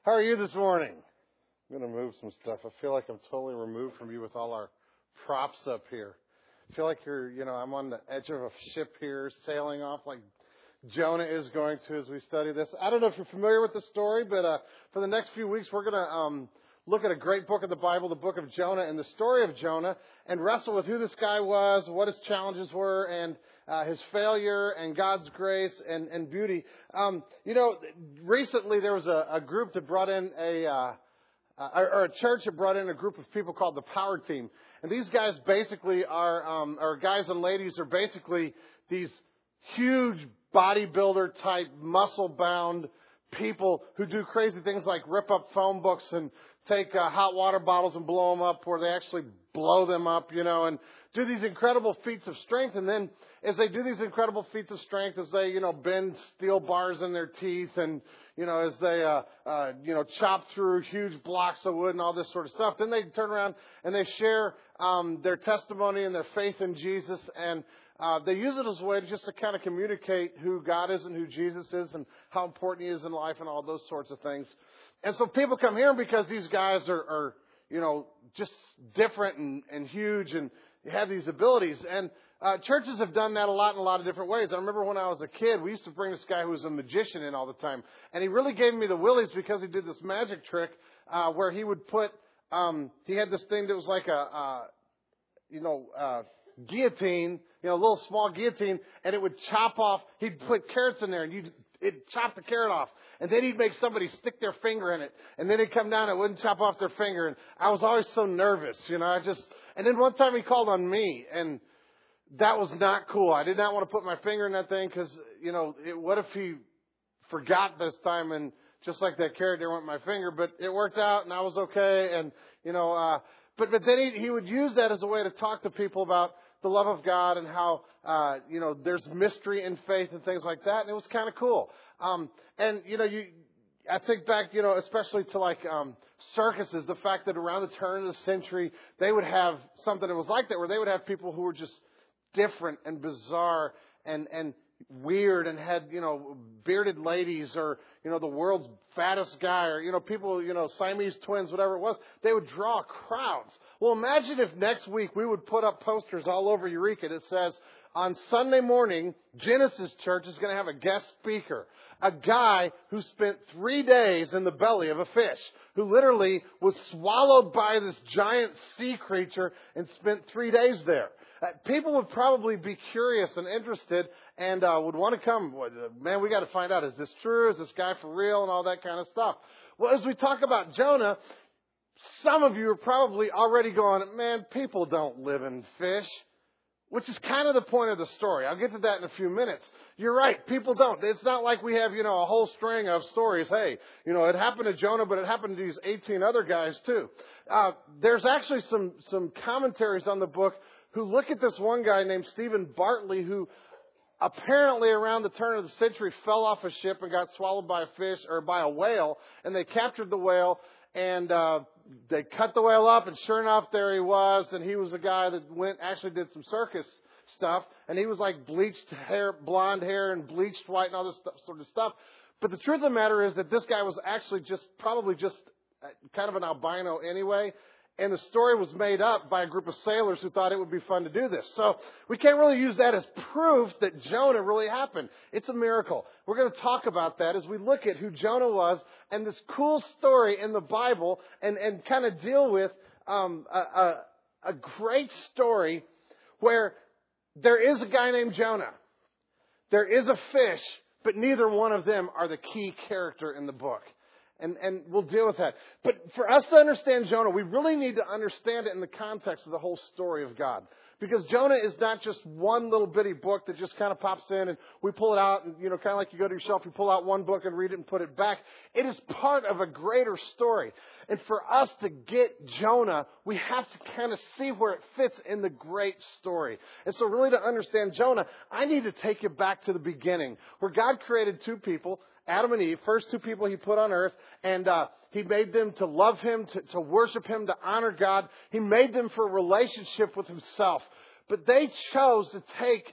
How are you this morning? I'm going to move some stuff. I feel like I'm totally removed from you with all our props up here. I feel like I'm on the edge of a ship here sailing off like Jonah is going to as we study this. I don't know if you're familiar with the story, but for the next few weeks we're going to look at a great book of the Bible, the book of Jonah, and the story of Jonah, and wrestle with who this guy was, what his challenges were, and his failure, and God's grace and beauty. Recently there was a group that brought in a church that brought in a group of people called the Power Team. And these guys basically are guys and ladies are basically these huge bodybuilder type, muscle-bound people who do crazy things like rip up phone books and take hot water bottles and blow them up, where they actually blow them up, and do these incredible feats of strength. And then as they do these incredible feats of strength, as they, bend steel bars in their teeth and, as they, chop through huge blocks of wood and all this sort of stuff, then they turn around and they share their testimony and their faith in Jesus. And they use it as a way just to kind of communicate who God is and who Jesus is and how important He is in life and all those sorts of things. And so people come here because these guys are just different and huge and have these abilities. And churches have done that a lot in a lot of different ways. I remember when I was a kid, we used to bring this guy who was a magician in all the time. And he really gave me the willies because he did this magic trick where he would put, he had this thing that was like a guillotine, a little small guillotine, and it would chop off, he'd put carrots in there and it'd chop the carrot off. And then he'd make somebody stick their finger in it. And then it'd come down and it wouldn't chop off their finger. And I was always so nervous, and then one time he called on me, and that was not cool. I did not want to put my finger in that thing because, what if he forgot this time and just like that carrot, there went my finger. But it worked out and I was okay. And, but then he would use that as a way to talk to people about the love of God and how, there's mystery in faith and things like that. And it was kind of cool. I think back, especially to like circuses, the fact that around the turn of the century, they would have something that was like that, where they would have people who were just different and bizarre and weird and had, bearded ladies or, the world's fattest guy or, people, Siamese twins, whatever it was. They would draw crowds. Well, imagine if next week we would put up posters all over Eureka that says, on Sunday morning, Genesis Church is going to have a guest speaker, a guy who spent 3 days in the belly of a fish, who literally was swallowed by this giant sea creature and spent 3 days there. People would probably be curious and interested and would want to come. Man, we got to find out, is this true? Is this guy for real? And all that kind of stuff. Well, as we talk about Jonah, some of you are probably already going, man, people don't live in fish. Which is kind of the point of the story. I'll get to that in a few minutes. You're right. People don't. It's not like we have, a whole string of stories. Hey, it happened to Jonah, but it happened to these 18 other guys too. There's actually some commentaries on the book who look at this one guy named Stephen Bartley, who apparently around the turn of the century fell off a ship and got swallowed by a fish or by a whale, and they captured the whale and they cut the whale up, and sure enough, there he was. And he was a guy that actually did some circus stuff. And he was like bleached hair, blonde hair, and bleached white and all this sort of stuff. But the truth of the matter is that this guy was actually probably just kind of an albino anyway. And the story was made up by a group of sailors who thought it would be fun to do this. So we can't really use that as proof that Jonah really happened. It's a miracle. We're going to talk about that as we look at who Jonah was and this cool story in the Bible and kind of deal with a great story where there is a guy named Jonah. There is a fish, but neither one of them are the key character in the book. And we'll deal with that. But for us to understand Jonah, we really need to understand it in the context of the whole story of God. Because Jonah is not just one little bitty book that just kind of pops in and we pull it out and, kind of like you go to your shelf, you pull out one book and read it and put it back. It is part of a greater story. And for us to get Jonah, we have to kind of see where it fits in the great story. And so really to understand Jonah, I need to take you back to the beginning where God created two people, Adam and Eve, first two people He put on earth, and He made them to love Him, to worship Him, to honor God. He made them for a relationship with Himself. But they chose to take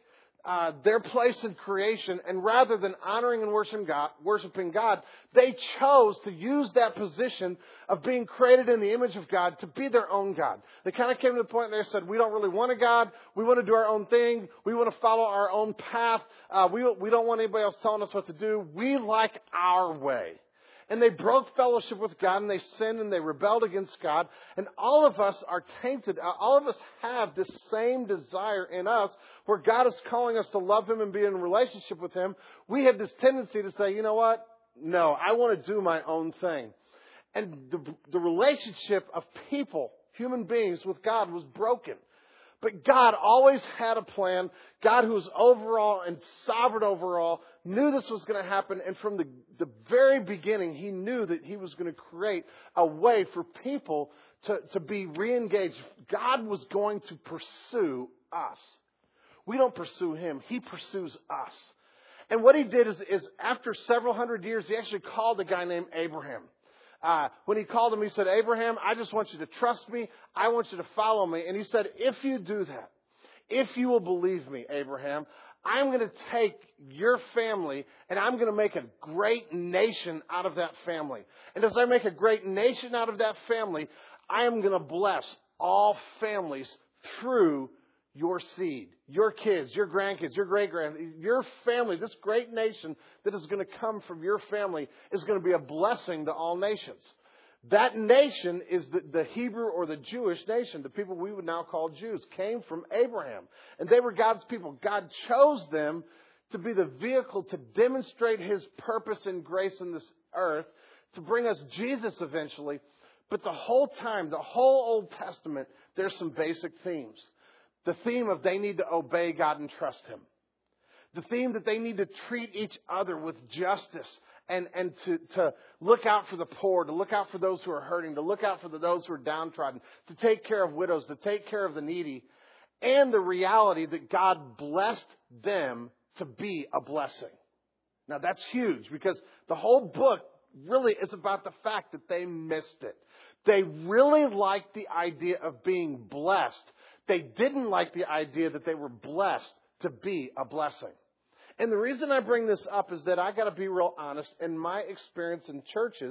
their place in creation, and rather than honoring and worshiping God, they chose to use that position of being created in the image of God to be their own God. They kind of came to the point where they said, we don't really want a God. We want to do our own thing. We want to follow our own path. We don't want anybody else telling us what to do. We like our way. And they broke fellowship with God, and they sinned, and they rebelled against God. And all of us are tainted. All of us have this same desire in us where God is calling us to love Him and be in a relationship with Him. We have this tendency to say, you know what? No, I want to do my own thing. And the relationship of people, human beings, with God was broken. But God always had a plan. God, who was overall and sovereign overall, knew this was going to happen. And from the very beginning, He knew that He was going to create a way for people to be re-engaged. God was going to pursue us. We don't pursue Him. He pursues us. And what He did is after several hundred years, He actually called a guy named Abraham. When He called him, He said, Abraham, I just want you to trust me. I want you to follow me. And He said, if you do that, if you will believe me, Abraham, I'm going to take your family and I'm going to make a great nation out of that family. And as I make a great nation out of that family, I am going to bless all families through your seed, your kids, your grandkids, your great-grandkids, your family. This great nation that is going to come from your family is going to be a blessing to all nations. That nation is the Hebrew or the Jewish nation. The people we would now call Jews came from Abraham. And they were God's people. God chose them to be the vehicle to demonstrate His purpose and grace in this earth, to bring us Jesus eventually. But the whole time, the whole Old Testament, there's some basic themes. The theme of they need to obey God and trust Him. The theme that they need to treat each other with justice and to look out for the poor, to look out for those who are hurting, to look out for those who are downtrodden, to take care of widows, to take care of the needy, and the reality that God blessed them to be a blessing. Now that's huge because the whole book really is about the fact that they missed it. They really liked the idea of being blessed. They didn't like the idea that they were blessed to be a blessing. And the reason I bring this up is that I got to be real honest. In my experience in churches,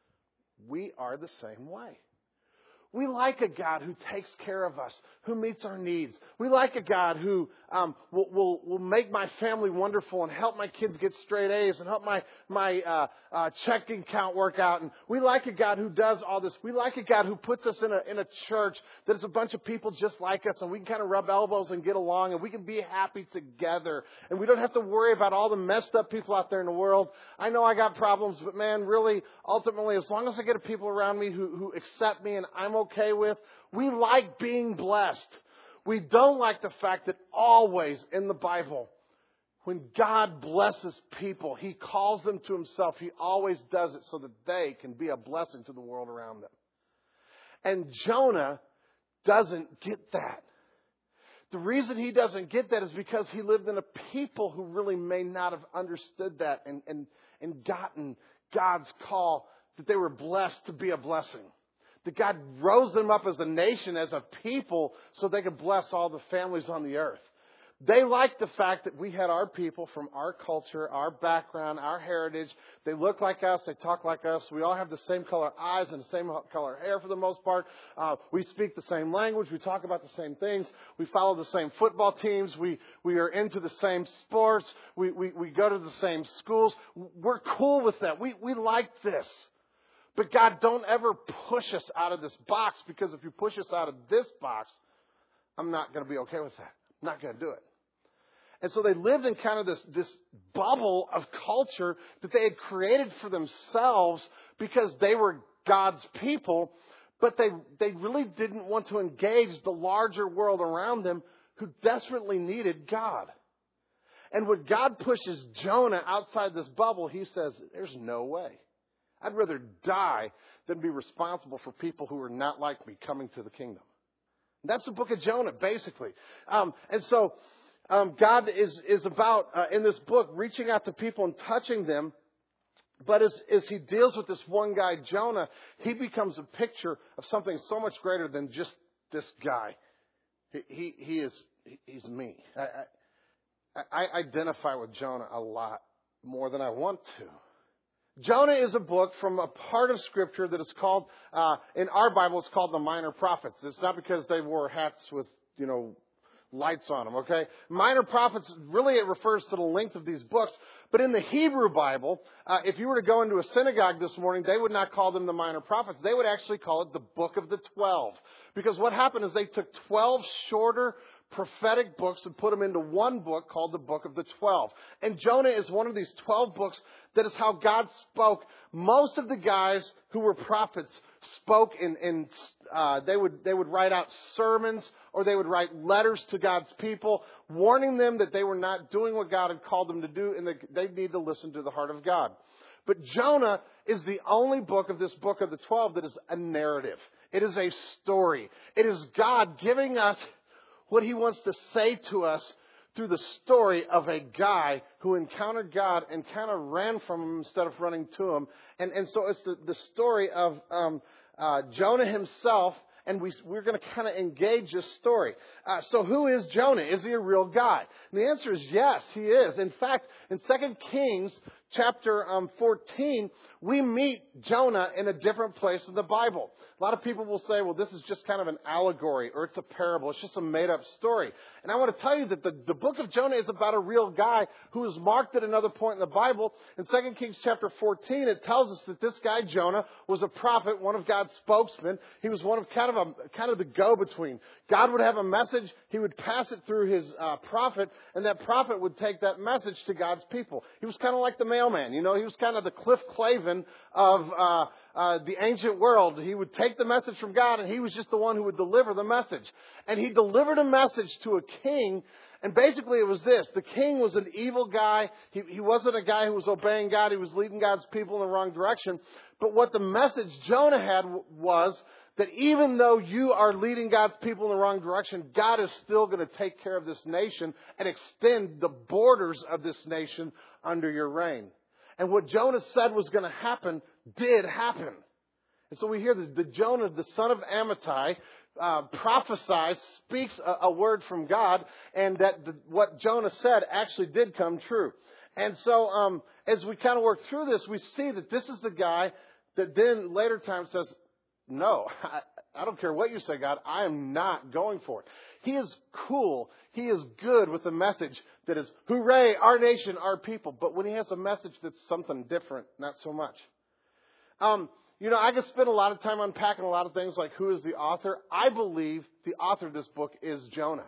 we are the same way. We like a God who takes care of us, who meets our needs. We like a God who will make my family wonderful and help my kids get straight A's and help my checking account work out. And we like a God who does all this. We like a God who puts us in a church that is a bunch of people just like us, and we can kind of rub elbows and get along, and we can be happy together. And we don't have to worry about all the messed up people out there in the world. I know I got problems, but man, really, ultimately, as long as I get people around me who accept me and I'm okay with, we like being blessed. We don't like the fact that always in the Bible, when God blesses people, He calls them to Himself. He always does it so that they can be a blessing to the world around them. And Jonah doesn't get that. The reason he doesn't get that is because he lived in a people who really may not have understood that and gotten God's call that they were blessed to be a blessing. That God rose them up as a nation, as a people, so they could bless all the families on the earth. They liked the fact that we had our people from our culture, our background, our heritage. They look like us. They talk like us. We all have the same color eyes and the same color hair for the most part. We speak the same language. We talk about the same things. We follow the same football teams. We are into the same sports. We go to the same schools. We're cool with that. We like this. But God, don't ever push us out of this box, because if you push us out of this box, I'm not going to be okay with that. I'm not going to do it. And so they lived in kind of this bubble of culture that they had created for themselves because they were God's people, but they really didn't want to engage the larger world around them who desperately needed God. And when God pushes Jonah outside this bubble, he says, there's no way. I'd rather die than be responsible for people who are not like me coming to the kingdom. That's the book of Jonah, basically. And so God is about, in this book, reaching out to people and touching them. But as he deals with this one guy, Jonah, he becomes a picture of something so much greater than just this guy. He's me. I identify with Jonah a lot more than I want to. Jonah is a book from a part of Scripture that is called, in our Bible, it's called the Minor Prophets. It's not because they wore hats with, lights on them, okay? Minor Prophets, really it refers to the length of these books. But in the Hebrew Bible, if you were to go into a synagogue this morning, they would not call them the Minor Prophets. They would actually call it the Book of the 12. Because what happened is they took 12 shorter prophetic books and put them into one book called the Book of the 12. And Jonah is one of these 12 books that is how God spoke. Most of the guys who were prophets spoke they would write out sermons or they would write letters to God's people, warning them that they were not doing what God had called them to do and that they need to listen to the heart of God. But Jonah is the only book of this book of the 12 that is a narrative. It is a story. It is God giving us what He wants to say to us through the story of a guy who encountered God and kind of ran from Him instead of running to Him. And so it's the story of Jonah himself, and we're going to kind of engage this story. So who is Jonah? Is he a real guy? And the answer is yes, he is. In fact, in 2 Kings chapter 14, we meet Jonah in a different place in the Bible. A lot of people will say, well, this is just kind of an allegory or it's a parable. It's just a made-up story. And I want to tell you that the book of Jonah is about a real guy who is marked at another point in the Bible. In 2 Kings chapter 14, it tells us that this guy, Jonah, was a prophet, one of God's spokesmen. He was one of kind of the go-between. God would have a message. He would pass it through his prophet, and that prophet would take that message to God's people. He was kind of like the mailman. He was kind of the Cliff Clavin of the ancient world. He would take the message from God, and he was just the one who would deliver the message. And he delivered a message to a king, and basically it was this. The king was an evil guy. He wasn't a guy who was obeying God. He was leading God's people in the wrong direction. But what the message Jonah had was that even though you are leading God's people in the wrong direction, God is still going to take care of this nation and extend the borders of this nation under your reign. And what Jonah said was going to happen did happen. And so we hear that Jonah, the son of Amittai, prophesies, speaks a word from God, and that what Jonah said actually did come true. And so as we kind of work through this, we see that this is the guy that then later time says, no, I don't care what you say, God, I am not going for it. He is cool. He is good with a message that is, hooray, our nation, our people. But when he has a message that's something different, not so much. I could spend a lot of time unpacking a lot of things like who is the author. I believe the author of this book is Jonah.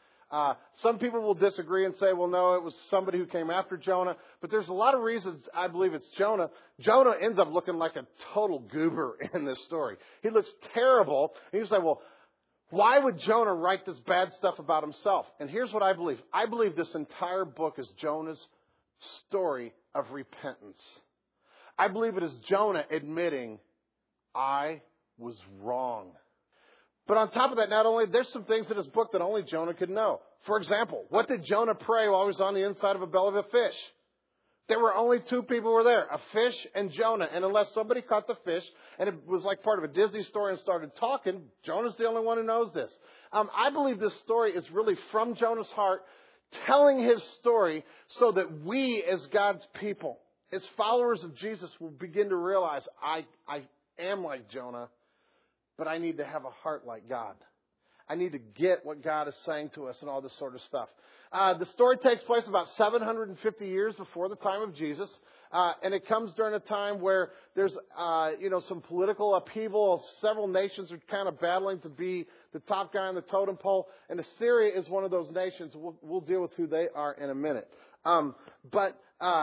Some people will disagree and say, well, no, it was somebody who came after Jonah. But there's a lot of reasons I believe it's Jonah. Jonah ends up looking like a total goober in this story. He looks terrible. And you say, well, why would Jonah write this bad stuff about himself? And here's what I believe. I believe this entire book is Jonah's story of repentance. I believe it is Jonah admitting, I was wrong. But on top of that, not only, there's some things in his book that only Jonah could know. For example, what did Jonah pray while he was on the inside of a belly of a fish? There were only two people who were there, a fish and Jonah. And unless somebody caught the fish and it was like part of a Disney story and started talking, Jonah's the only one who knows this. I believe this story is really from Jonah's heart, telling his story so that we as God's people, as followers of Jesus, will begin to realize I am like Jonah, but I need to have a heart like God. I need to get what God is saying to us and all this sort of stuff. The story takes place about 750 years before the time of Jesus. And it comes during a time where there's, some political upheaval. Several nations are kind of battling to be the top guy on the totem pole. And Assyria is one of those nations. We'll deal with who they are in a minute. But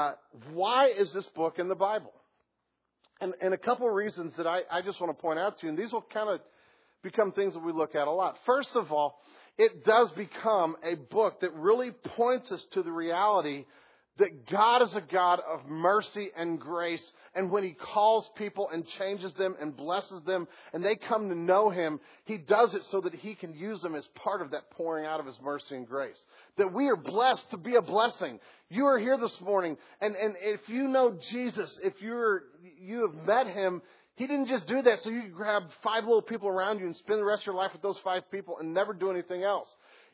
why is this book in the Bible? And a couple of reasons that I just want to point out to you, and these will kind of become things that we look at a lot. First of all, it does become a book that really points us to the reality that God is a God of mercy and grace. And when He calls people and changes them and blesses them and they come to know Him, He does it so that He can use them as part of that pouring out of His mercy and grace. That we are blessed to be a blessing. You are here this morning, and if you know Jesus, if you have met Him, He didn't just do that so you could grab 5 little people around you and spend the rest of your life with those 5 people and never do anything else.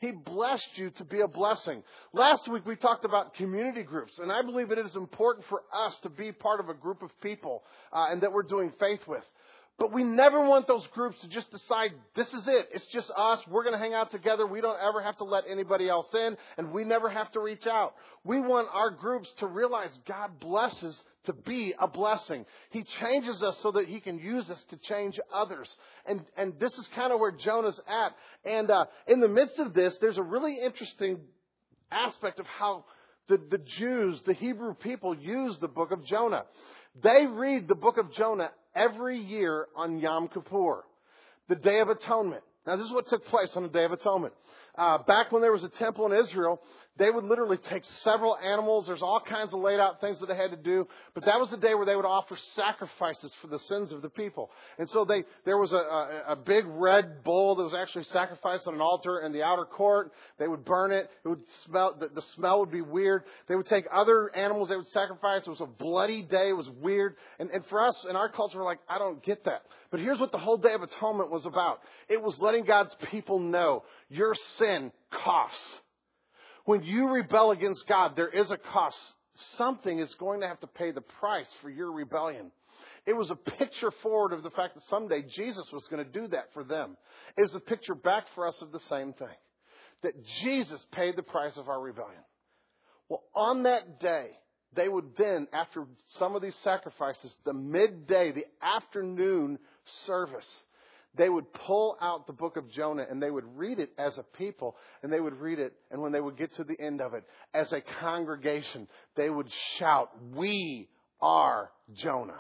He blessed you to be a blessing. Last week we talked about community groups, and I believe it is important for us to be part of a group of people and that we're doing faith with. But we never want those groups to just decide, this is it. It's just us. We're going to hang out together. We don't ever have to let anybody else in, and we never have to reach out. We want our groups to realize God blesses to be a blessing. He changes us so that He can use us to change others. And this is kind of where Jonah's at. And in the midst of this, there's a really interesting aspect of how the Jews, the Hebrew people, use the book of Jonah. They read the book of Jonah every year on Yom Kippur, the Day of Atonement. Now, this is what took place on the Day of Atonement. Back when there was a temple in Israel, they would literally take several animals. There's all kinds of laid out things that they had to do. But that was the day where they would offer sacrifices for the sins of the people. And so there was a big red bull that was actually sacrificed on an altar in the outer court. They would burn it. It would smell. The smell would be weird. They would take other animals they would sacrifice. It was a bloody day. It was weird. And for us, in our culture, we're like, I don't get that. But here's what the whole Day of Atonement was about. It was letting God's people know your sin costs. When you rebel against God, there is a cost. Something is going to have to pay the price for your rebellion. It was a picture forward of the fact that someday Jesus was going to do that for them. It was a picture back for us of the same thing. That Jesus paid the price of our rebellion. Well, on that day, they would then, after some of these sacrifices, the midday, the afternoon service, they would pull out the book of Jonah and they would read it as a people, and they would read it, and when they would get to the end of it, as a congregation, they would shout, "We are Jonah.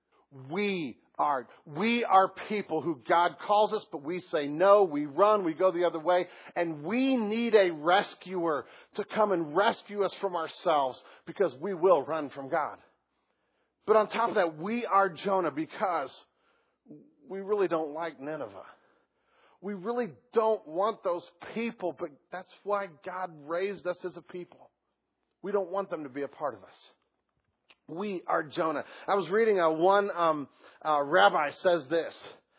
We are people who God calls us, but we say no, we run, we go the other way, and we need a rescuer to come and rescue us from ourselves, because we will run from God." But on top of that, we are Jonah because we really don't like Nineveh. We really don't want those people, but that's why God raised us as a people. We don't want them to be a part of us. We are Jonah. I was reading one rabbi says this.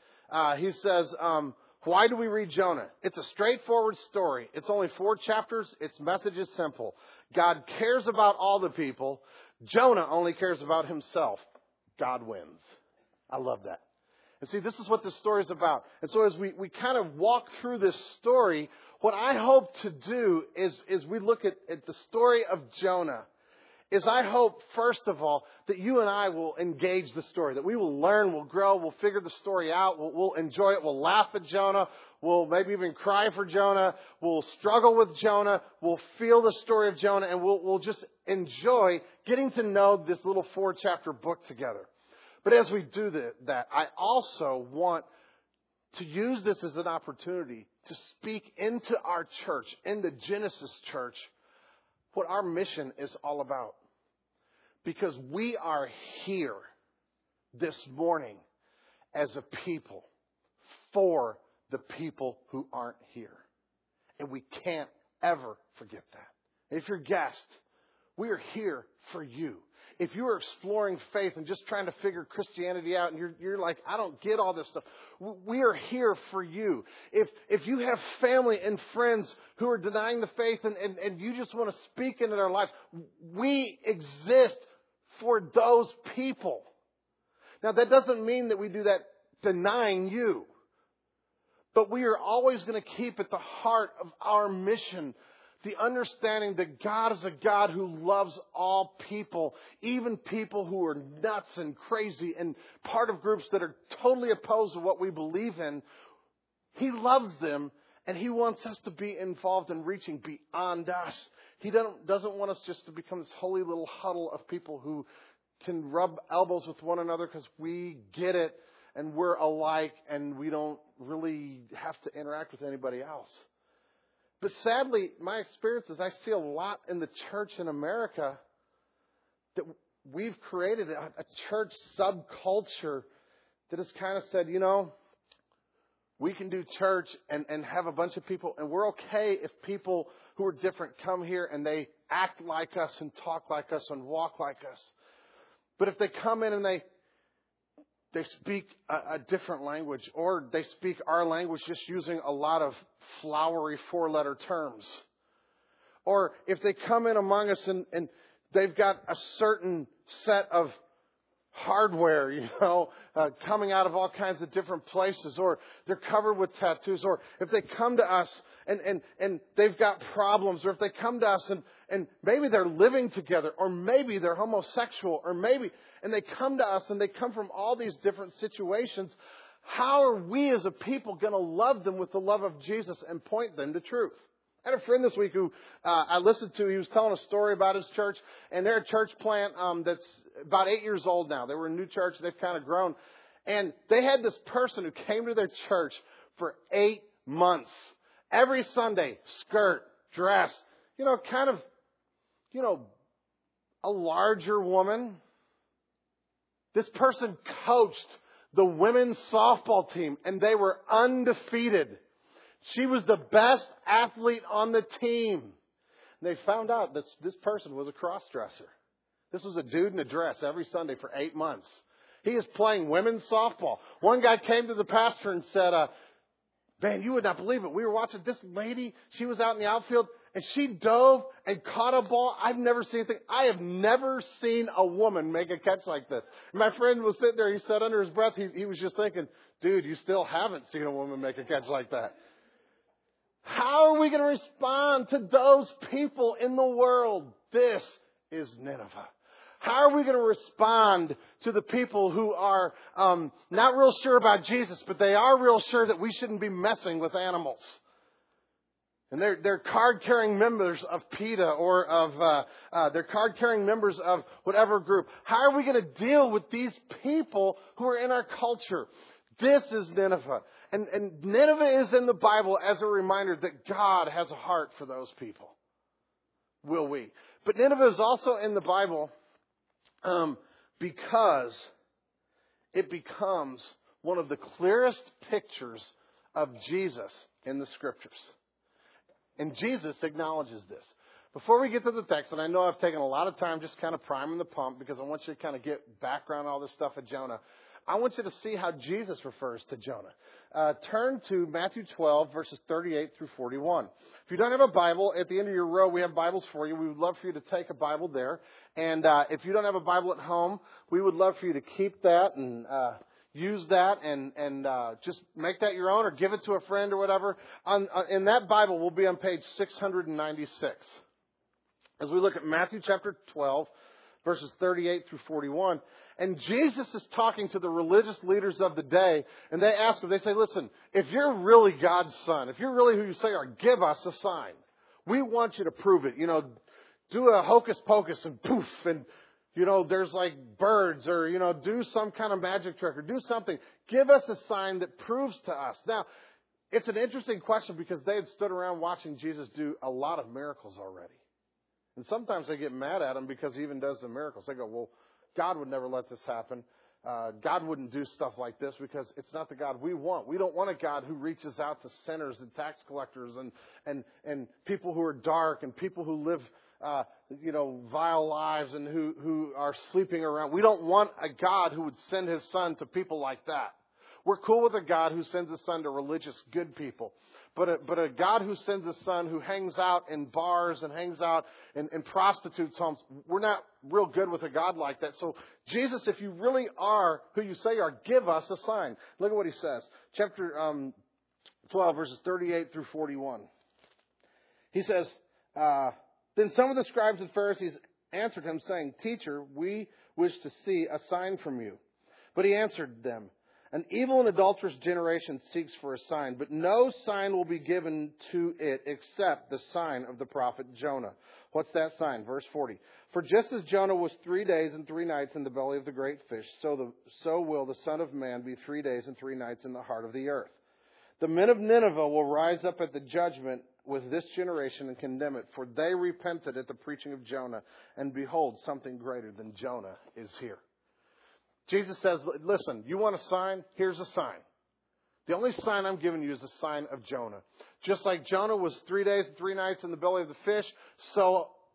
He says, why do we read Jonah? It's a straightforward story. It's only 4 chapters. Its message is simple. God cares about all the people. Jonah only cares about himself. God wins. I love that. And see, this is what this story is about. And so as we kind of walk through this story, what I hope to do is we look at the story of Jonah, is I hope, first of all, that you and I will engage the story, that we will learn, we'll grow, we'll figure the story out, we'll enjoy it, we'll laugh at Jonah, we'll maybe even cry for Jonah, we'll struggle with Jonah, we'll feel the story of Jonah, and we'll just enjoy getting to know this little 4-chapter book together. But as we do that, I also want to use this as an opportunity to speak into our church, into Genesis Church, what our mission is all about. Because we are here this morning as a people for the people who aren't here. And we can't ever forget that. If you're a guest, we are here for you. If you are exploring faith and just trying to figure Christianity out and you're like, I don't get all this stuff, we are here for you. If you have family and friends who are denying the faith and you just want to speak into their lives, we exist for those people. Now, that doesn't mean that we do that denying you. But we are always going to keep at the heart of our mission the understanding that God is a God who loves all people, even people who are nuts and crazy and part of groups that are totally opposed to what we believe in. He loves them, and He wants us to be involved in reaching beyond us. He doesn't want us just to become this holy little huddle of people who can rub elbows with one another because we get it and we're alike and we don't really have to interact with anybody else. But sadly, my experience is I see a lot in the church in America that we've created a church subculture that has kind of said, we can do church and have a bunch of people, and we're okay if people who are different come here and they act like us and talk like us and walk like us. But if they come in and they they speak a different language, or they speak our language just using a lot of flowery four-letter terms. Or if they come in among us and they've got a certain set of hardware, coming out of all kinds of different places, or they're covered with tattoos, or if they come to us and they've got problems, or if they come to us and maybe they're living together, or maybe they're homosexual, or maybe, and they come to us and they come from all these different situations, how are we as a people going to love them with the love of Jesus and point them to truth? I had a friend this week who I listened to. He was telling a story about his church, and they're a church plant that's about 8 years old now. They were a new church. They've kind of grown. And they had this person who came to their church for 8 months. Every Sunday, skirt, dress, a larger woman. This person coached the women's softball team, and they were undefeated. She was the best athlete on the team. And they found out that this person was a cross-dresser. This was a dude in a dress every Sunday for 8 months. He is playing women's softball. One guy came to the pastor and said, man, you would not believe it. We were watching this lady. She was out in the outfield, and she dove and caught a ball. I've never seen anything. I have never seen a woman make a catch like this. And my friend was sitting there. He said under his breath, he was just thinking, dude, you still haven't seen a woman make a catch like that. How are we going to respond to those people in the world? This is Nineveh. How are we going to respond to the people who are not real sure about Jesus, but they are real sure that we shouldn't be messing with animals? And they're card-carrying members of PETA or of they're card-carrying members of whatever group. How are we going to deal with these people who are in our culture? This is Nineveh. And Nineveh is in the Bible as a reminder that God has a heart for those people. Will we? But Nineveh is also in the Bible because it becomes one of the clearest pictures of Jesus in the Scriptures. And Jesus acknowledges this. Before we get to the text, and I know I've taken a lot of time just kind of priming the pump because I want you to kind of get background on all this stuff of Jonah. I want you to see how Jesus refers to Jonah. Turn to Matthew 12, verses 38 through 41. If you don't have a Bible, at the end of your row, we have Bibles for you. We would love for you to take a Bible there. And if you don't have a Bible at home, we would love for you to keep that and use that and just make that your own or give it to a friend or whatever. In that Bible, we'll be on page 696. As we look at Matthew chapter 12, verses 38 through 41. And Jesus is talking to the religious leaders of the day, and they ask him, they say, listen, if you're really God's son, if you're really who you say are, give us a sign. We want you to prove it. Do a hocus pocus and poof, and, there's like birds, or, do some kind of magic trick, or do something. Give us a sign that proves to us. Now, it's an interesting question because they had stood around watching Jesus do a lot of miracles already. And sometimes they get mad at him because he even does the miracles. They go, well, God would never let this happen. God wouldn't do stuff like this because it's not the God we want. We don't want a God who reaches out to sinners and tax collectors and people who are dark and people who live, vile lives and who are sleeping around. We don't want a God who would send his son to people like that. We're cool with a God who sends his son to religious good people. But a God who sends a son who hangs out in bars and hangs out in prostitutes' homes, we're not real good with a God like that. So, Jesus, if you really are who you say you are, give us a sign. Look at what he says. Chapter 12, verses 38 through 41. He says, then some of the scribes and Pharisees answered him, saying, Teacher, we wish to see a sign from you. But he answered them, An evil and adulterous generation seeks for a sign, but no sign will be given to it except the sign of the prophet Jonah. What's that sign? Verse 40. For just as Jonah was 3 days and 3 nights in the belly of the great fish, so will the Son of Man be 3 days and 3 nights in the heart of the earth. The men of Nineveh will rise up at the judgment with this generation and condemn it, for they repented at the preaching of Jonah, and behold, something greater than Jonah is here. Jesus says, listen, you want a sign? Here's a sign. The only sign I'm giving you is the sign of Jonah. Just like Jonah was 3 days and 3 nights in the belly of the fish, so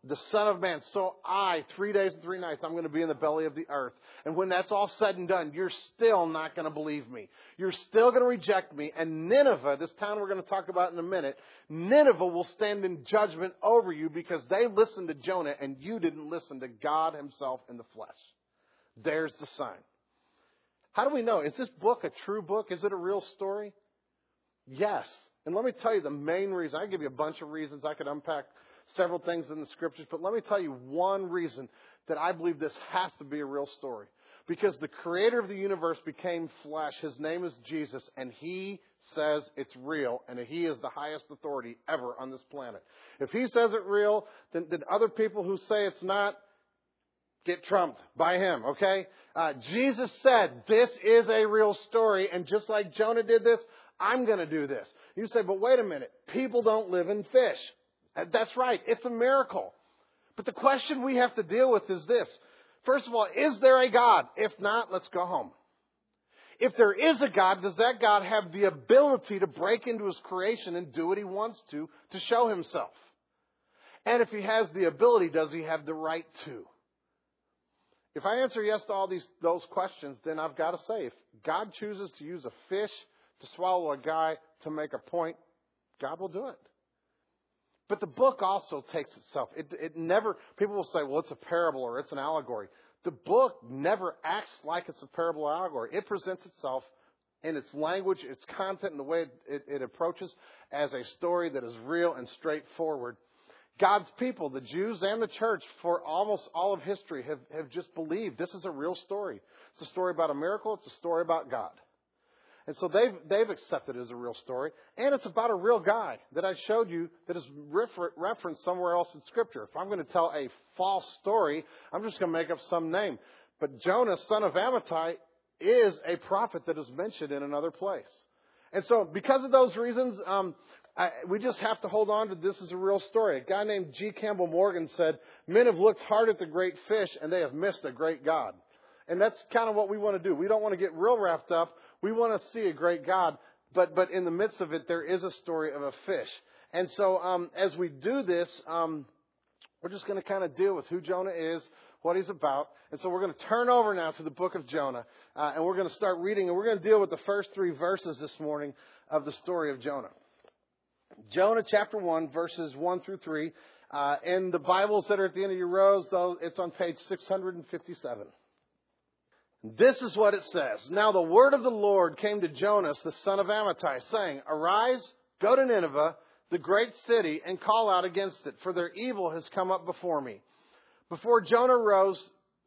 the Son of Man. So 3 days and 3 nights, I'm going to be in the belly of the earth. And when that's all said and done, you're still not going to believe me. You're still going to reject me. And Nineveh, this town we're going to talk about in a minute, Nineveh will stand in judgment over you because they listened to Jonah and you didn't listen to God himself in the flesh. There's the sign. How do we know? Is this book a true book? Is it a real story? Yes. And let me tell you the main reason. I can give you a bunch of reasons. I could unpack several things in the scriptures, but let me tell you one reason that I believe this has to be a real story. Because the creator of the universe became flesh. His name is Jesus, and he says it's real, and he is the highest authority ever on this planet. If he says it's real, then other people who say it's not get trumped by him, okay? Jesus said this is a real story, and just like Jonah did this, I'm going to do this. You say, but wait a minute, people don't live in fish. That's right. It's a miracle. But the question we have to deal with is this. First of all, is there a God? If not, let's go home. If there is a God, does that God have the ability to break into his creation and do what he wants to show himself? And if he has the ability, does he have the right to? If I answer yes to all those questions, then I've got to say, if God chooses to use a fish to swallow a guy to make a point, God will do it. But the book also takes itself. It never, people will say, well, it's a parable or it's an allegory. The book never acts like it's a parable or allegory. It presents itself in its language, its content, and the way it approaches as a story that is real and straightforward. God's people, the Jews and the church, for almost all of history, have just believed this is a real story. It's a story about a miracle. It's a story about God. And so they've accepted it as a real story. And it's about a real guy that I showed you that is referenced somewhere else in Scripture. If I'm going to tell a false story, I'm just going to make up some name. But Jonah, son of Amittai, is a prophet that is mentioned in another place. And so because of those reasons, we just have to hold on to this as a real story. A guy named G. Campbell Morgan said, men have looked hard at the great fish and they have missed a great God. And that's kind of what we want to do. We don't want to get real wrapped up. We want to see a great God, but in the midst of it, there is a story of a fish. And so as we do this, we're just going to kind of deal with who Jonah is, what he's about. And so we're going to turn over now to the book of Jonah, and we're going to start reading, and we're going to deal with the first 3 verses this morning of the story of Jonah. Jonah chapter 1, verses 1 through 3. In the Bibles that are at the end of your rows, though, it's on page 657. This is what it says. Now the word of the Lord came to Jonas, the son of Amittai, saying, Arise, go to Nineveh, the great city, and call out against it, for their evil has come up before me. But Jonah rose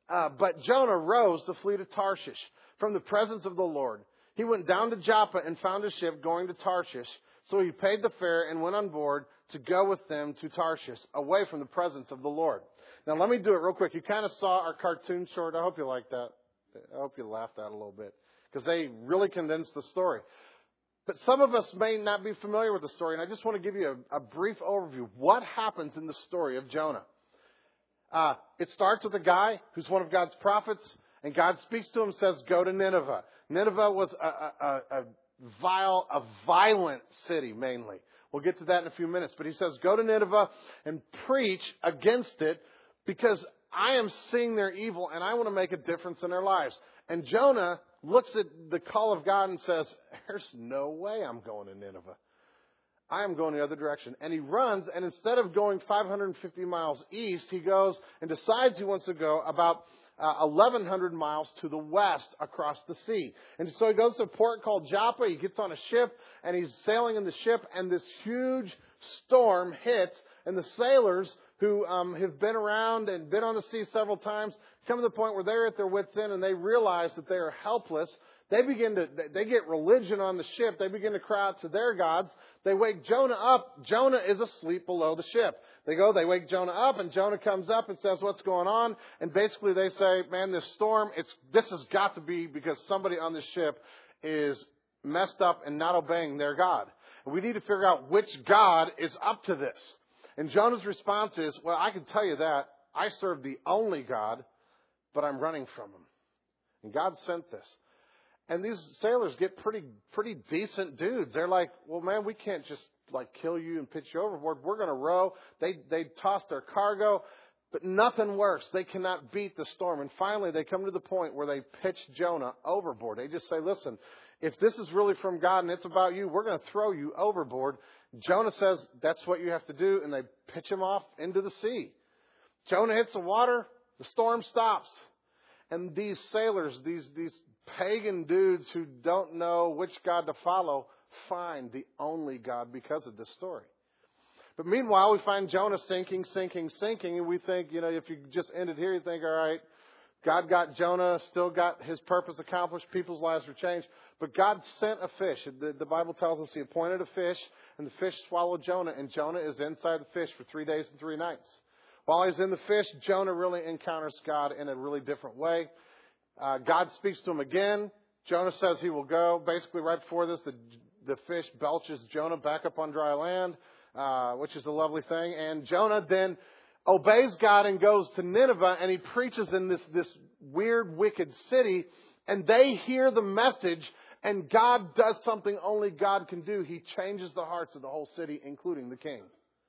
to flee to Tarshish from the presence of the Lord. He went down to Joppa and found a ship going to Tarshish. So he paid the fare and went on board to go with them to Tarshish, away from the presence of the Lord. Now let me do it real quick. You kind of saw our cartoon short. I hope you like that. I hope you laughed at it a little bit because they really condensed the story. But some of us may not be familiar with the story, and I just want to give you a brief overview. What happens in the story of Jonah? It starts with a guy who's one of God's prophets, and God speaks to him and says, go to Nineveh. Nineveh was a violent city, mainly. We'll get to that in a few minutes. But he says, go to Nineveh and preach against it because I am seeing their evil and I want to make a difference in their lives. And Jonah looks at the call of God and says, there's no way I'm going to Nineveh. I am going the other direction. And he runs, and instead of going 550 miles east, he goes and decides he wants to go about 1,100 miles to the west across the sea. And so he goes to a port called Joppa. He gets on a ship, and he's sailing in the ship, and this huge storm hits, and the sailors who have been around and been on the sea several times come to the point where they're at their wits' end, and they realize that they are helpless. They get religion on the ship. They begin to cry out to their gods. They wake Jonah up. Jonah is asleep below the ship. They wake Jonah up, and Jonah comes up and says, what's going on? And basically they say, man, this storm, this has got to be because somebody on this ship is messed up and not obeying their God. And we need to figure out which God is up to this. And Jonah's response is, well, I can tell you that. I serve the only God, but I'm running from him. And God sent this. And these sailors get pretty decent dudes. They're like, well, man, we can't just like kill you and pitch you overboard. We're going to row. They toss their cargo, but nothing works. They cannot beat the storm. And finally, they come to the point where they pitch Jonah overboard. They just say, listen, if this is really from God and it's about you, we're going to throw you overboard. Jonah says, that's what you have to do. And they pitch him off into the sea. Jonah hits the water. The storm stops. And these sailors, these pagan dudes who don't know which God to follow, find the only God because of this story. But meanwhile, we find Jonah sinking, and we think, if you just ended here, you think, all right, God got Jonah, still got his purpose accomplished, people's lives were changed. But God sent a fish. The Bible tells us He appointed a fish, and the fish swallowed Jonah, and Jonah is inside the fish for 3 days and 3 nights. While he's in the fish, Jonah really encounters God in a really different way. God speaks to him again. Jonah says he will go. Basically, right before this, the fish belches Jonah back up on dry land, which is a lovely thing. And Jonah then obeys God and goes to Nineveh, and he preaches in this weird, wicked city. And they hear the message, and God does something only God can do. He changes the hearts of the whole city, including the king.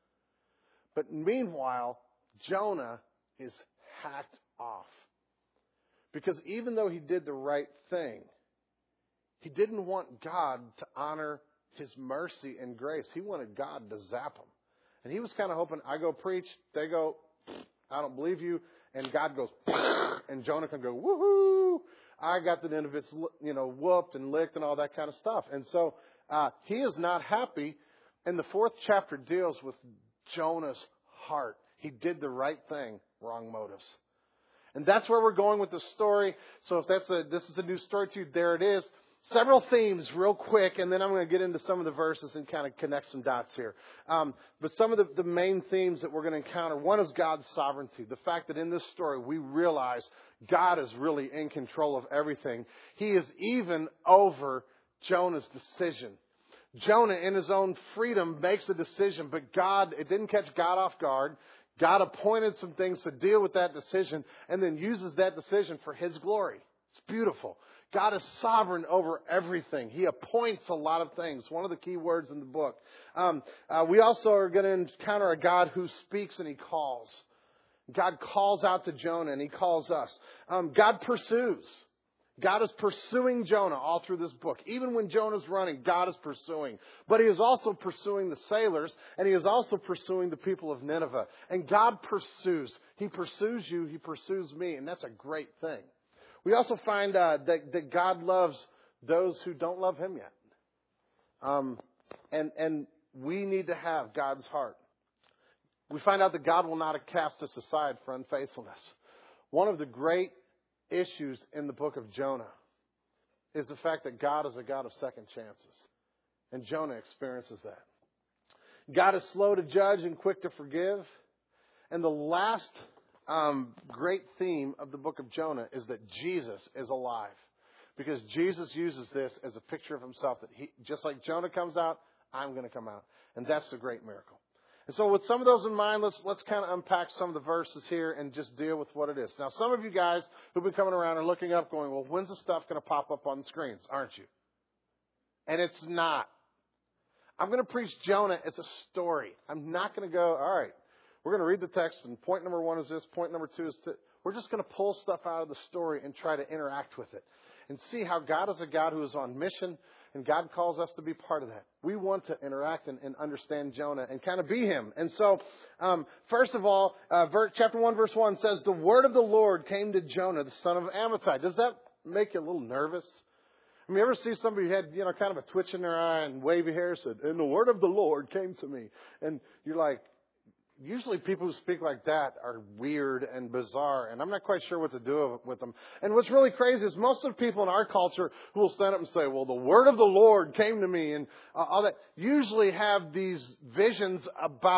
But meanwhile, Jonah is hacked off. Because even though he did the right thing, he didn't want God to honor His mercy and grace. He wanted God to zap him. And he was kind of hoping, I go preach, they go, I don't believe you. And God goes, and Jonah can go, woohoo! I got the Ninevites, whooped and licked and all that kind of stuff. And so he is not happy. And the 4th chapter deals with Jonah's heart. He did the right thing, wrong motives. And that's where we're going with the story. So if this is a new story to you, there it is. Several themes real quick, and then I'm going to get into some of the verses and kind of connect some dots here. But some of the main themes that we're going to encounter, one is God's sovereignty. The fact that in this story we realize God is really in control of everything. He is even over Jonah's decision. Jonah, in his own freedom, makes a decision, but it didn't catch God off guard. God appointed some things to deal with that decision and then uses that decision for His glory. It's beautiful. God is sovereign over everything. He appoints a lot of things. One of the key words in the book. We also are going to encounter a God who speaks and He calls. God calls out to Jonah and He calls us. God pursues. God is pursuing Jonah all through this book. Even when Jonah's running, God is pursuing. But He is also pursuing the sailors, and He is also pursuing the people of Nineveh. And God pursues. He pursues you. He pursues me. And that's a great thing. We also find that God loves those who don't love Him yet. And we need to have God's heart. We find out that God will not cast us aside for unfaithfulness. One of the great issues in the book of Jonah is the fact that God is a God of second chances. And Jonah experiences that. God is slow to judge and quick to forgive. And the last great theme of the book of Jonah is that Jesus is alive. Because Jesus uses this as a picture of Himself, that just like Jonah comes out, I'm going to come out. And that's the great miracle. And so with some of those in mind, let's kind of unpack some of the verses here and just deal with what it is. Now, some of you guys who've been coming around are looking up going, well, when's the stuff going to pop up on the screens? Aren't you? And it's not. I'm going to preach Jonah as a story. I'm not going to go, all right, we're going to read the text, and point number 1 is this, point number 2 is we're just going to pull stuff out of the story and try to interact with it and see how God is a God who is on mission, and God calls us to be part of that. We want to interact and understand Jonah and kind of be him. And so, first of all, chapter 1, verse 1 says, the word of the Lord came to Jonah, the son of Amittai. Does that make you a little nervous? I mean, you ever see somebody who had, kind of a twitch in their eye and wavy hair said, and the word of the Lord came to me. And you're like, usually people who speak like that are weird and bizarre, and I'm not quite sure what to do with them. And what's really crazy is most of the people in our culture who will stand up and say, well, the word of the Lord came to me, and all that, usually have these visions about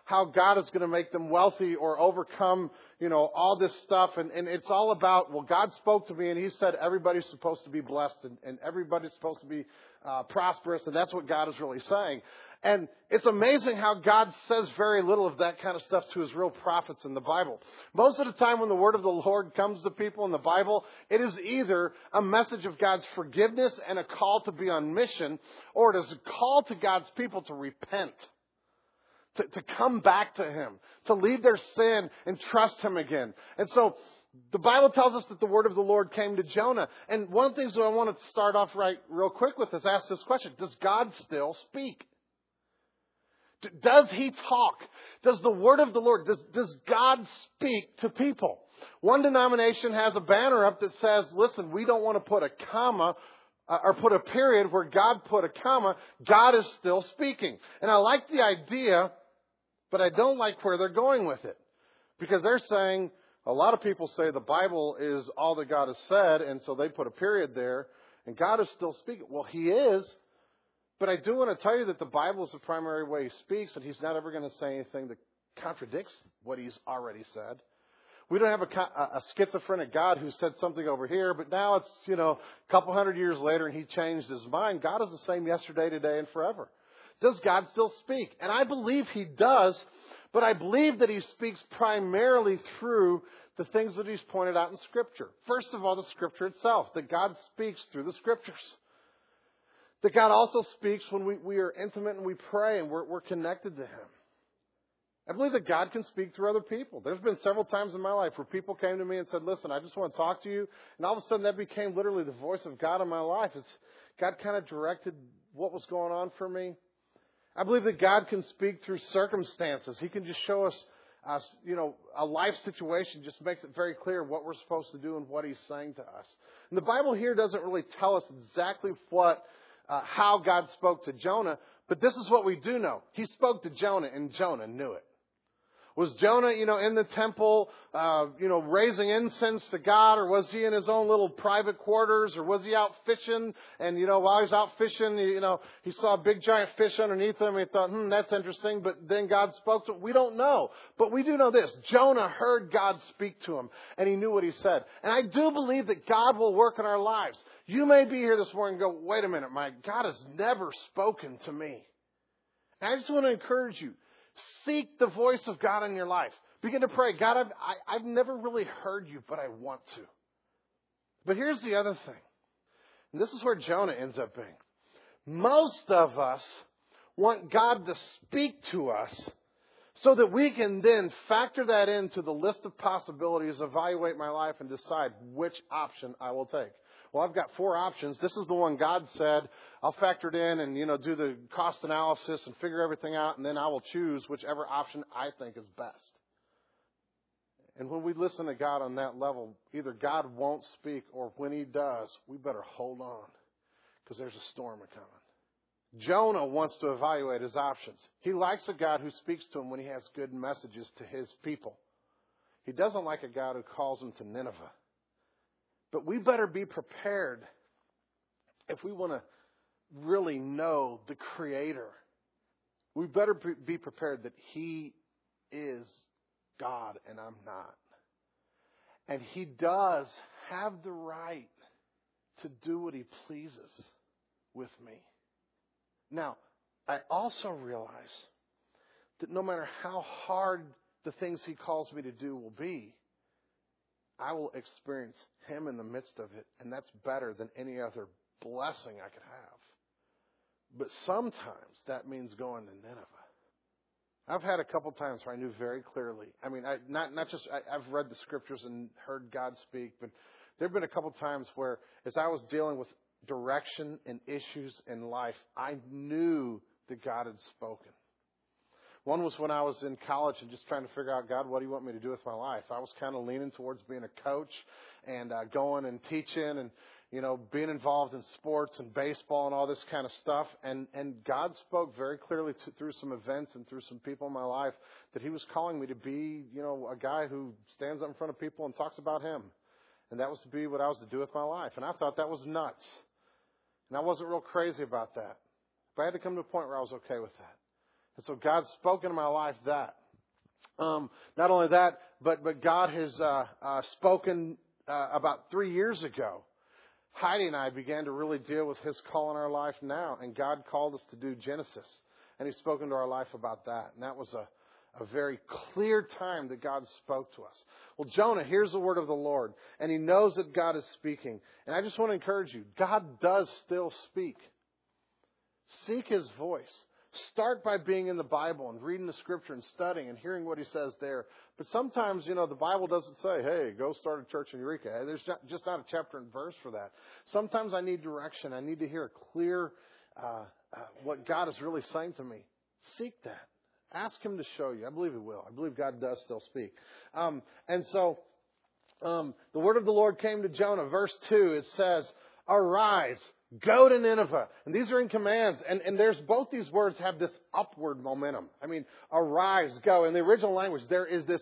how God is going to make them wealthy or overcome, all this stuff. And it's all about, well, God spoke to me and He said everybody's supposed to be blessed and everybody's supposed to be prosperous. And that's what God is really saying. And it's amazing how God says very little of that kind of stuff to His real prophets in the Bible. Most of the time when the word of the Lord comes to people in the Bible, it is either a message of God's forgiveness and a call to be on mission, or it is a call to God's people to repent, to come back to Him, to leave their sin and trust Him again. And so the Bible tells us that the word of the Lord came to Jonah. And one of the things that I want to start off real quick with is ask this question: does God still speak? Does He talk? Does the word of the Lord, does God speak to people? One denomination has a banner up that says, listen, we don't want to put a comma or put a period where God put a comma. God is still speaking. And I like the idea, but I don't like where they're going with it. Because they're saying, a lot of people say the Bible is all that God has said, and so they put a period there, and God is still speaking. Well, He is. But I do want to tell you that the Bible is the primary way He speaks, and He's not ever going to say anything that contradicts what He's already said. We don't have a schizophrenic God who said something over here, but now it's, a couple hundred years later and He changed His mind. God is the same yesterday, today, and forever. Does God still speak? And I believe He does, but I believe that He speaks primarily through the things that He's pointed out in Scripture. First of all, the Scripture itself, that God speaks through the Scriptures. That God also speaks when we are intimate and we pray and we're connected to Him. I believe that God can speak through other people. There's been several times in my life where people came to me and said, listen, I just want to talk to you. And all of a sudden that became literally the voice of God in my life. God kind of directed what was going on for me. I believe that God can speak through circumstances. He can just show us, a life situation just makes it very clear what we're supposed to do and what He's saying to us. And the Bible here doesn't really tell us exactly how God spoke to Jonah, but this is what we do know. He spoke to Jonah, and Jonah knew it. Was Jonah, in the temple, raising incense to God, or was he in his own little private quarters, or was he out fishing? And, while he was out fishing, he saw a big giant fish underneath him, and he thought, that's interesting, but then God spoke to him. We don't know. But we do know this. Jonah heard God speak to him, and he knew what He said. And I do believe that God will work in our lives. You may be here this morning and go, wait a minute, Mike, God has never spoken to me. And I just want to encourage you. Seek the voice of God in your life. Begin to pray. God, I've never really heard You, but I want to. But here's the other thing. And this is where Jonah ends up being. Most of us want God to speak to us so that we can then factor that into the list of possibilities, evaluate my life, and decide which option I will take. Well, I've got 4 options. This is the one God said. I'll factor it in and, do the cost analysis and figure everything out, and then I will choose whichever option I think is best. And when we listen to God on that level, either God won't speak, or when He does, we better hold on, because there's a storm coming. Jonah wants to evaluate his options. He likes a God who speaks to him when He has good messages to His people. He doesn't like a God who calls him to Nineveh. But we better be prepared if we want to really know the Creator. We better be prepared that He is God and I'm not. And He does have the right to do what He pleases with me. Now, I also realize that no matter how hard the things He calls me to do will be, I will experience Him in the midst of it, and that's better than any other blessing I could have. But sometimes that means going to Nineveh. I've had a couple times where I knew very clearly. I mean, I've read the Scriptures and heard God speak, but there have been a couple times where, as I was dealing with direction and issues in life, I knew that God had spoken. One was when I was in college and just trying to figure out, God, what do You want me to do with my life? I was kind of leaning towards being a coach and going and teaching and, being involved in sports and baseball and all this kind of stuff. And God spoke very clearly through some events and through some people in my life that He was calling me to be, a guy who stands up in front of people and talks about Him. And that was to be what I was to do with my life. And I thought that was nuts. And I wasn't real crazy about that. But I had to come to a point where I was okay with that. And so God spoke into my life that. Not only that, but God has spoken about 3 years ago. Heidi and I began to really deal with His call in our life now, and God called us to do Genesis, and He's spoken to our life about that, and that was a very clear time that God spoke to us. Well, Jonah hears the word of the Lord, and he knows that God is speaking, and I just want to encourage you, God does still speak. Seek His voice. Start by being in the Bible and reading the Scripture and studying and hearing what He says there. But sometimes, the Bible doesn't say, hey, go start a church in Eureka. There's just not a chapter and verse for that. Sometimes I need direction. I need to hear a clear what God is really saying to me. Seek that. Ask Him to show you. I believe He will. I believe God does still speak. And so the word of the Lord came to Jonah. Verse 2, it says, arise. Go to Nineveh. And these are in commands. And there's both these words have this upward momentum. I mean, arise, go. In the original language, there is this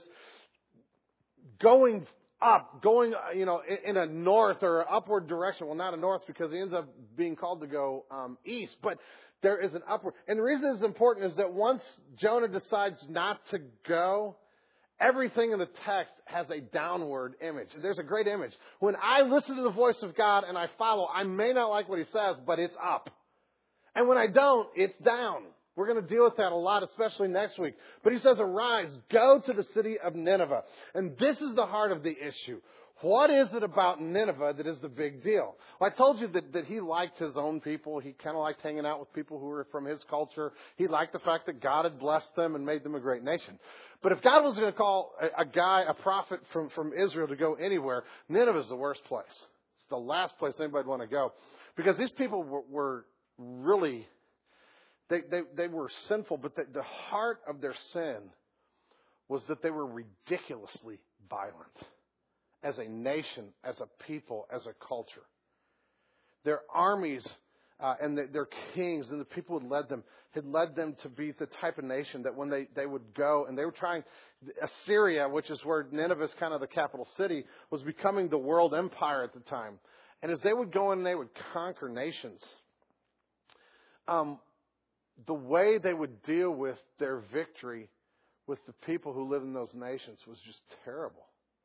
going up, going, in a north or upward direction. Well, not a north because he ends up being called to go east. But there is an upward. And the reason it's important is that once Jonah decides not to go, everything in the text has a downward image. There's a great image. When I listen to the voice of God and I follow, I may not like what He says, but it's up. And when I don't, it's down. We're going to deal with that a lot, especially next week. But He says, arise, go to the city of Nineveh. And this is the heart of the issue. What is it about Nineveh that is the big deal? Well, I told you that He liked His own people. He kind of liked hanging out with people who were from His culture. He liked the fact that God had blessed them and made them a great nation. But if God was going to call a prophet from Israel to go anywhere, Nineveh is the worst place. It's the last place anybody would want to go. Because these people were really, they were sinful, but the heart of their sin was that they were ridiculously violent. As a nation, as a people, as a culture. Their armies and their kings and the people who had led them to be the type of nation that when they would go, and they were trying, Assyria, which is where Nineveh is kind of the capital city, was becoming the world empire at the time. And as they would go in and they would conquer nations, the way they would deal with their victory with the people who live in those nations was just terrible.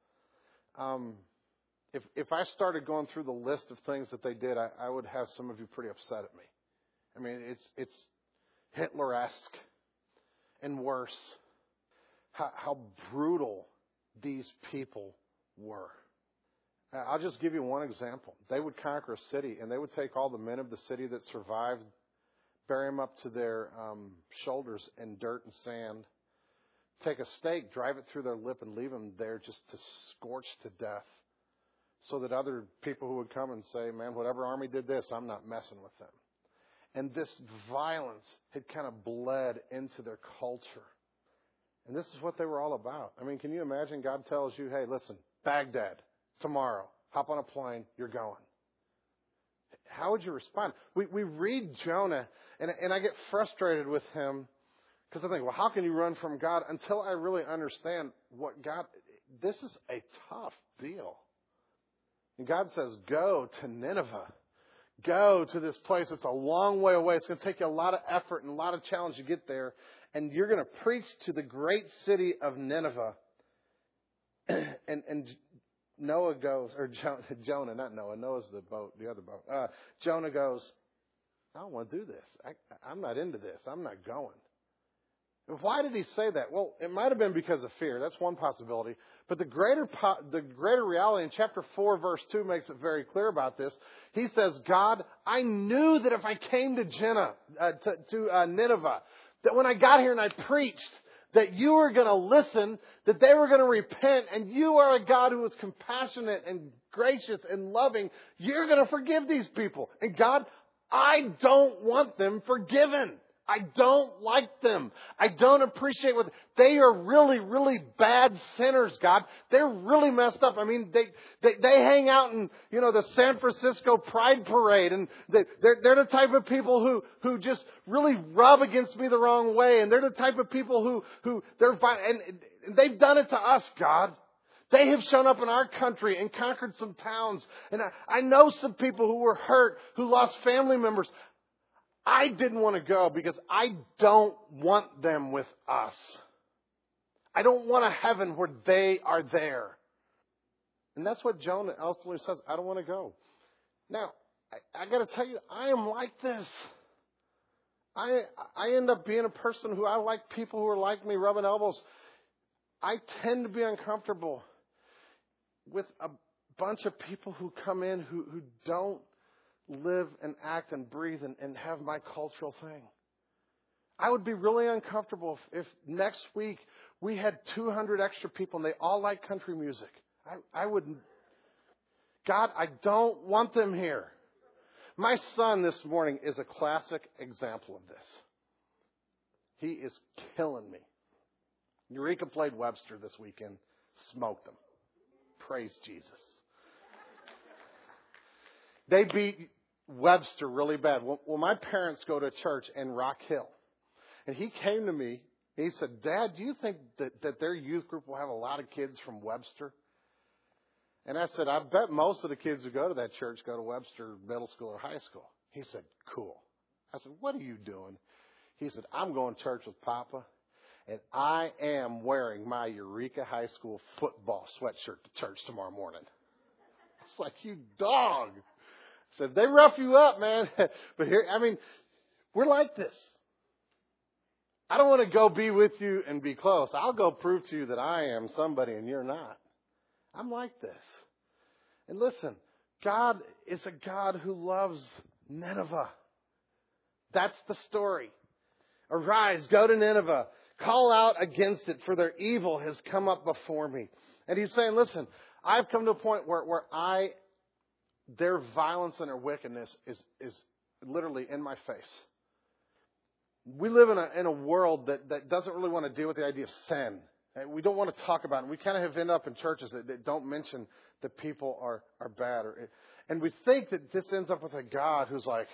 If I started going through the list of things that they did, I would have some of you pretty upset at me. I mean, it's Hitler-esque and worse. How brutal these people were. I'll just give you one example. They would conquer a city, and they would take all the men of the city that survived, bury them up to their shoulders in dirt and sand, take a stake, drive it through their lip, and leave them there just to scorch to death so that other people who would come and say, man, whatever army did this, I'm not messing with them. And this violence had kind of bled into their culture. And this is what they were all about. I mean, can you imagine God tells you, hey, listen, Baghdad, tomorrow, hop on a plane, you're going. How would you respond? We read Jonah, and I get frustrated with him because I think, well, how can you run from God? Until I really understand what God, this is a tough deal. And God says, go to Nineveh. Go to this place. It's a long way away. It's going to take you a lot of effort and a lot of challenge to get there. And you're going to preach to the great city of Nineveh. And Noah goes, or Jonah, not Noah. Noah's the boat, the other boat. Jonah goes, I don't want to do this. I'm not into this. I'm not going. Why did he say that? Well, it might have been because of fear. That's one possibility. But the greater reality in chapter 4, verse 2 makes it very clear about this. He says, God, I knew that if I came to Nineveh, that when I got here and I preached, that you were going to listen, that they were going to repent, and you are a God who is compassionate and gracious and loving. You're going to forgive these people. And God, I don't want them forgiven. I don't like them. I don't appreciate what they are. Really, really bad sinners, God. They're really messed up. I mean, they hang out in, the San Francisco Pride Parade, and they're the type of people who just really rub against me the wrong way, and they're the type of people who they're fine, and they've done it to us, God. They have shown up in our country and conquered some towns, and I know some people who were hurt, who lost family members. I didn't want to go because I don't want them with us. I don't want a heaven where they are there. And that's what Jonah ultimately says. I don't want to go. Now, I got to tell you, I am like this. I end up being a person who I like people who are like me, rubbing elbows. I tend to be uncomfortable with a bunch of people who come in who don't live and act and breathe and have my cultural thing. I would be really uncomfortable if next week we had 200 extra people and they all like country music. I wouldn't. God, I don't want them here. My son this morning is a classic example of this. He is killing me. Eureka played Webster this weekend. Smoked them. Praise Jesus. They beat Webster really bad. Well, my parents go to church in Rock Hill. And he came to me. He said, Dad, do you think that their youth group will have a lot of kids from Webster? And I said, I bet most of the kids who go to that church go to Webster Middle School or high school. He said, cool. I said, what are you doing? He said, I'm going to church with Papa, and I am wearing my Eureka High School football sweatshirt to church tomorrow morning. It's like, you dog. I said, they rough you up, man. But here, we're like this. I don't want to go be with you and be close. I'll go prove to you that I am somebody and you're not. I'm like this. And listen, God is a God who loves Nineveh. That's the story. Arise, go to Nineveh. Call out against it, for their evil has come up before me. And he's saying, listen, I've come to a point where their violence and their wickedness is literally in my face. We live in a world that doesn't really want to deal with the idea of sin. We don't want to talk about it. We kind of have ended up in churches that don't mention that people are bad. And we think that this ends up with a God who's like,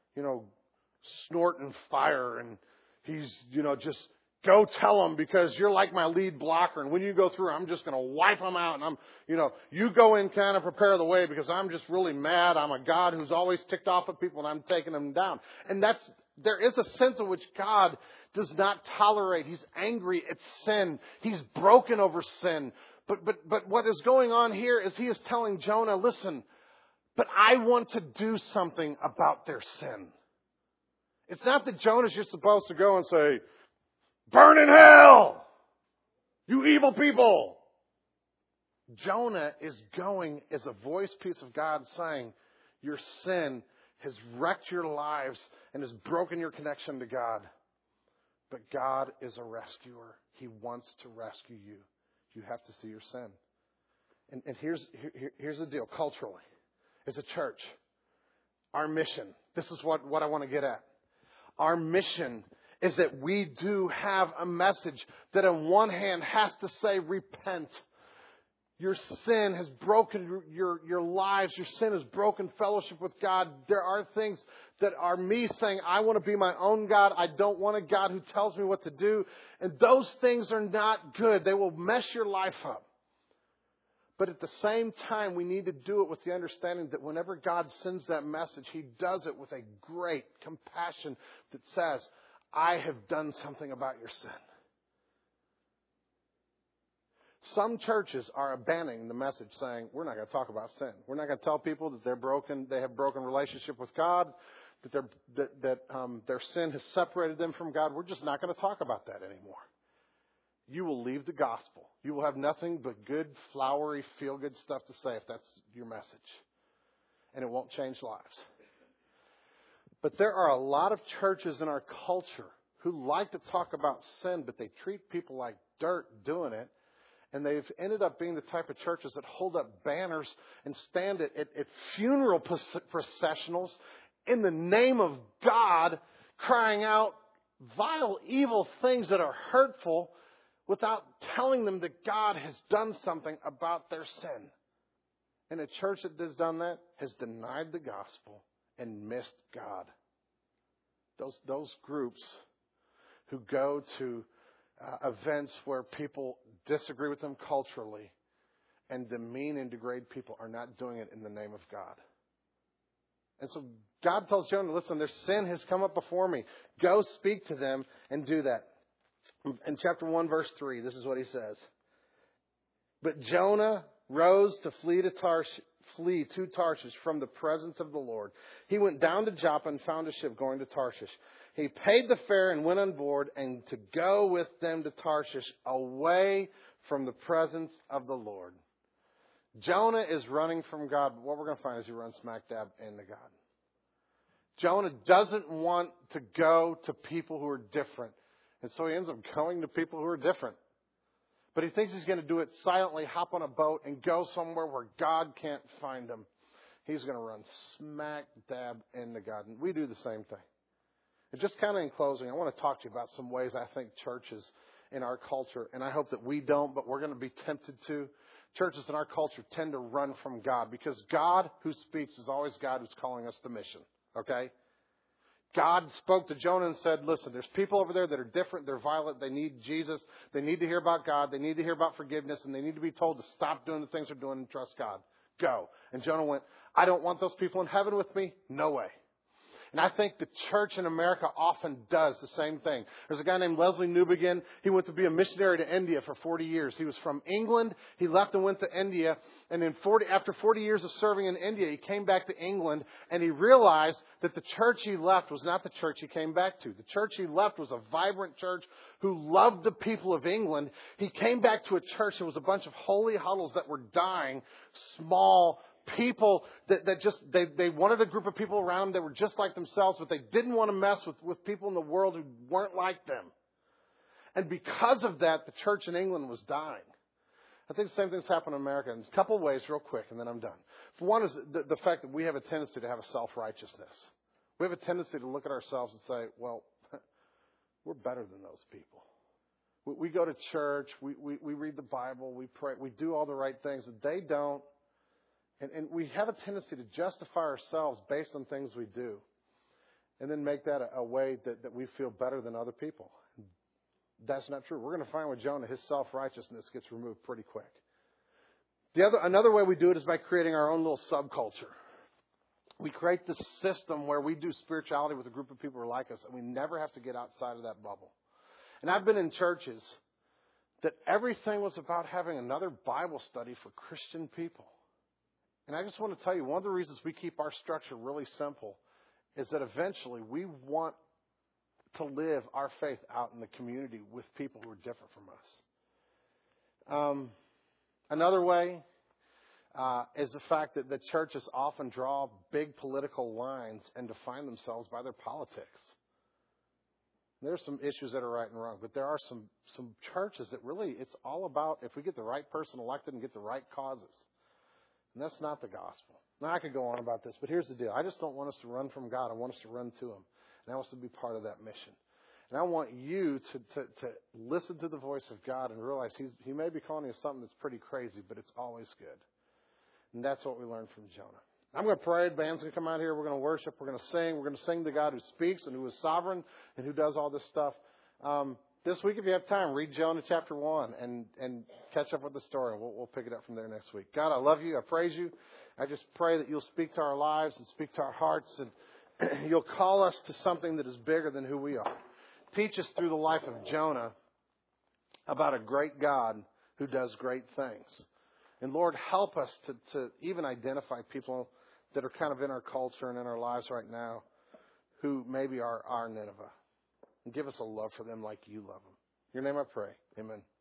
snorting fire. And he's, just go tell them because you're like my lead blocker. And when you go through, I'm just going to wipe them out. And you go in kind of prepare the way because I'm just really mad. I'm a God who's always ticked off at people and I'm taking them down. And there is a sense in which God does not tolerate. He's angry at sin. He's broken over sin. But what is going on here is he is telling Jonah, listen, but I want to do something about their sin. It's not that Jonah's just supposed to go and say, burn in hell, you evil people. Jonah is going as a voice piece of God saying, your sin has wrecked your lives and has broken your connection to God. But God is a rescuer. He wants to rescue you. You have to see your sin. And here's the deal culturally. As a church, our mission, this is what I want to get at. Our mission is that we do have a message that on one hand has to say repent. Your sin has broken your lives. Your sin has broken fellowship with God. There are things that are me saying, I want to be my own God. I don't want a God who tells me what to do. And those things are not good. They will mess your life up. But at the same time, we need to do it with the understanding that whenever God sends that message, He does it with a great compassion that says, I have done something about your sin. Some churches are abandoning the message saying, we're not going to talk about sin. We're not going to tell people that they're broken, they have broken relationship with God, that their sin has separated them from God. We're just not going to talk about that anymore. You will leave the gospel. You will have nothing but good, flowery, feel-good stuff to say if that's your message. And it won't change lives. But there are a lot of churches in our culture who like to talk about sin, but they treat people like dirt doing it. And they've ended up being the type of churches that hold up banners and stand at funeral processionals in the name of God, crying out vile, evil things that are hurtful without telling them that God has done something about their sin. And a church that has done that has denied the gospel and missed God. Those groups who go to events where people disagree with them culturally and demean and degrade people are not doing it in the name of God. And so God tells Jonah, listen, their sin has come up before me. Go speak to them and do that. In chapter 1, verse 3, this is what he says. But Jonah rose to flee to Tarshish from the presence of the Lord. He went down to Joppa and found a ship going to Tarshish. He paid the fare and went on board, and to go with them to Tarshish, away from the presence of the Lord. Jonah is running from God. What we're going to find is he runs smack dab into God. Jonah doesn't want to go to people who are different. And so he ends up going to people who are different. But he thinks he's going to do it silently, hop on a boat, and go somewhere where God can't find him. He's going to run smack dab into God. And we do the same thing. And just kind of in closing, I want to talk to you about some ways I think churches in our culture, and I hope that we don't, but we're going to be tempted to. Churches in our culture tend to run from God because God who speaks is always God who's calling us to mission. Okay? God spoke to Jonah and said, listen, there's people over there that are different. They're violent. They need Jesus. They need to hear about God. They need to hear about forgiveness. And they need to be told to stop doing the things they're doing and trust God. Go. And Jonah went, I don't want those people in heaven with me. No way. And I think the church in America often does the same thing. There's a guy named Leslie Newbegin. He went to be a missionary to India for 40 years. He was from England. He left and went to India. And after 40 years of serving in India, he came back to England. And he realized that the church he left was not the church he came back to. The church he left was a vibrant church who loved the people of England. He came back to a church that was a bunch of holy huddles that were dying, small people that they wanted a group of people around them that were just like themselves, but they didn't want to mess with people in the world who weren't like them. And because of that, the church in England was dying. I think the same thing's happened in America in a couple of ways real quick, and then I'm done. For one is the fact that we have a tendency to have a self-righteousness. We have a tendency to look at ourselves and say, well, we're better than those people. We go to church, we read the Bible, we pray, we do all the right things, and they don't. And we have a tendency to justify ourselves based on things we do and then make that a way that we feel better than other people. That's not true. We're going to find with Jonah, his self-righteousness gets removed pretty quick. Another way we do it is by creating our own little subculture. We create this system where we do spirituality with a group of people who are like us, and we never have to get outside of that bubble. And I've been in churches that everything was about having another Bible study for Christian people. And I just want to tell you, one of the reasons we keep our structure really simple is that eventually we want to live our faith out in the community with people who are different from us. Another way is the fact that the churches often draw big political lines and define themselves by their politics. There are some issues that are right and wrong, but there are some churches that really, it's all about if we get the right person elected and get the right causes. And that's not the gospel. Now, I could go on about this, but here's the deal. I just don't want us to run from God. I want us to run to Him. And I want us to be part of that mission. And I want you to listen to the voice of God and realize He may be calling you something that's pretty crazy, but it's always good. And that's what we learned from Jonah. I'm going to pray. The band's going to come out here. We're going to worship. We're going to sing. We're going to sing to God who speaks and who is sovereign and who does all this stuff. This week, if you have time, read Jonah chapter 1 and catch up with the story. We'll pick it up from there next week. God, I love you. I praise you. I just pray that you'll speak to our lives and speak to our hearts, and you'll call us to something that is bigger than who we are. Teach us through the life of Jonah about a great God who does great things. And Lord, help us to even identify people that are kind of in our culture and in our lives right now who maybe are our Nineveh. And give us a love for them like you love them. In your name I pray. Amen.